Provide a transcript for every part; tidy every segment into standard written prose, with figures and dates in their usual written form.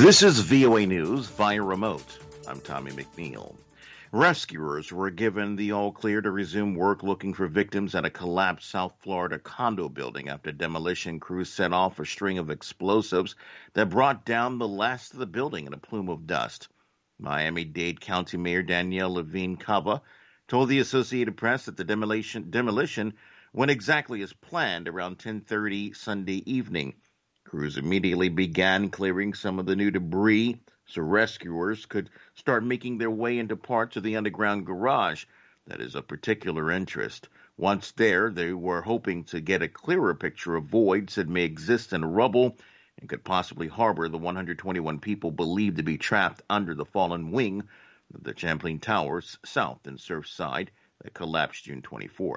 This is VOA News via remote. I'm Tommy McNeil. Rescuers were given the all-clear to resume work looking for victims at a collapsed South Florida condo building after demolition crews set off a string of explosives that brought down the last of the building in a plume of dust. Miami-Dade County Mayor Danielle Levine Cava told the Associated Press that the demolition went exactly as planned around 10:30 Sunday evening. Crews immediately began clearing some of the new debris so rescuers could start making their way into parts of the underground garage that is of particular interest. Once there, they were hoping to get a clearer picture of voids that may exist in rubble and could possibly harbor the 121 people believed to be trapped under the fallen wing of the Champlain Towers south in Surfside that collapsed June 24th.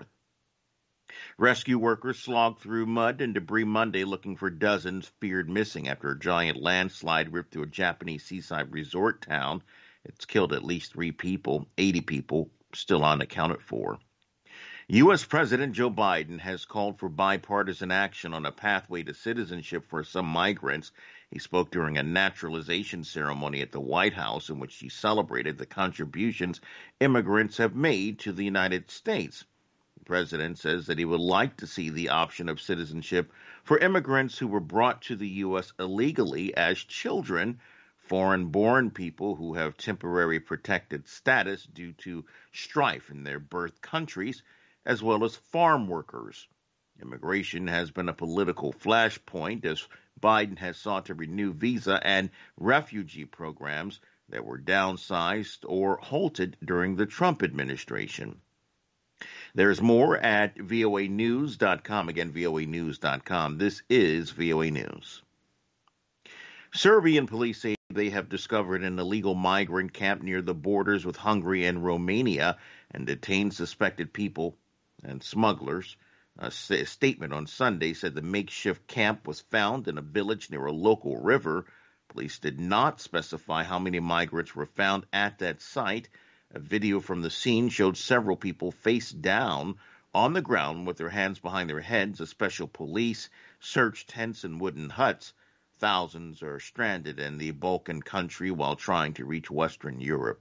Rescue workers slogged through mud and debris Monday looking for dozens feared missing after a giant landslide ripped through a Japanese seaside resort town. It's killed at least 3 people, 80 people still unaccounted for. U.S. President Joe Biden has called for bipartisan action on a pathway to citizenship for some migrants. He spoke during a naturalization ceremony at the White House in which he celebrated the contributions immigrants have made to the United States. The president says that he would like to see the option of citizenship for immigrants who were brought to the U.S. illegally as children, foreign-born people who have temporary protected status due to strife in their birth countries, as well as farm workers. Immigration has been a political flashpoint as Biden has sought to renew visa and refugee programs that were downsized or halted during the Trump administration. There's more at voanews.com. Again, voanews.com. This is VOA News. Serbian police say they have discovered an illegal migrant camp near the borders with Hungary and Romania and detained suspected people and smugglers. A statement on Sunday said the makeshift camp was found in a village near a local river. Police did not specify how many migrants were found at that site. A video from the scene showed several people face down on the ground with their hands behind their heads as special police searched tents and wooden huts. Thousands are stranded in the Balkan country while trying to reach Western Europe.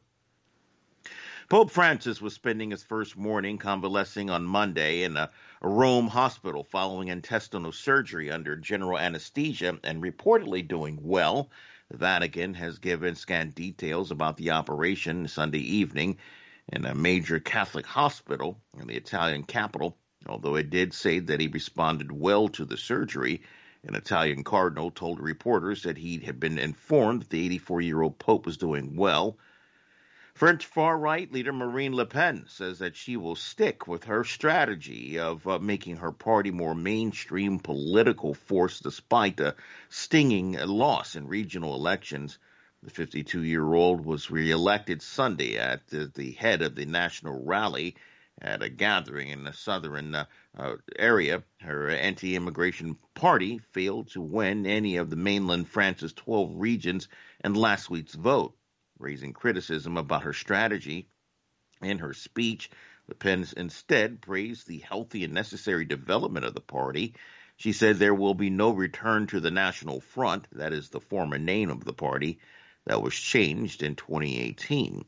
Pope Francis was spending his first morning convalescing on Monday in a Rome hospital following intestinal surgery under general anesthesia and reportedly doing well. The Vatican has given scant details about the operation Sunday evening in a major Catholic hospital in the Italian capital, although it did say that he responded well to the surgery. An Italian cardinal told reporters that he had been informed that the 84-year-old Pope was doing well. French far-right leader Marine Le Pen says that she will stick with her strategy of making her party more mainstream political force despite a stinging loss in regional elections. The 52-year-old was reelected Sunday at the head of the national rally at a gathering in the southern area. Her anti-immigration party failed to win any of the mainland France's 12 regions in last week's vote, raising criticism about her strategy. In her speech, Le Pen instead praised the healthy and necessary development of the party. She said there will be no return to the National Front, that is the former name of the party, that was changed in 2018.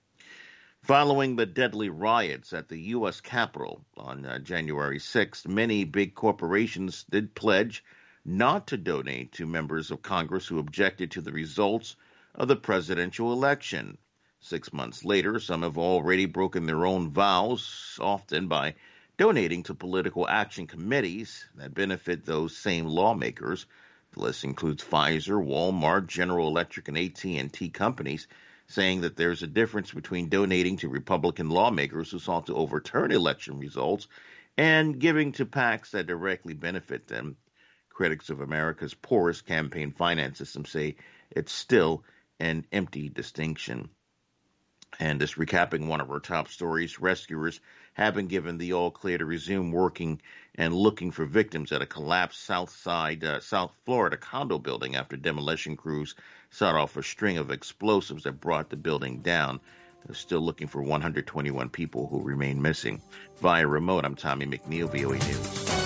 Following the deadly riots at the U.S. Capitol on January 6th, many big corporations did pledge not to donate to members of Congress who objected to the results of the presidential election. 6 months later, some have already broken their own vows, often by donating to political action committees that benefit those same lawmakers. The list includes Pfizer, Walmart, General Electric, and AT&T companies, saying that there's a difference between donating to Republican lawmakers who sought to overturn election results and giving to PACs that directly benefit them. Critics of America's poorest campaign finance system say it's still an empty distinction. And just recapping one of our top stories, rescuers have been given the all clear to resume working and looking for victims at a collapsed South Florida condo building after demolition crews set off a string of explosives that brought the building down. They're still looking for 121 people who remain missing. Via remote, I'm Tommy McNeil, VOA News.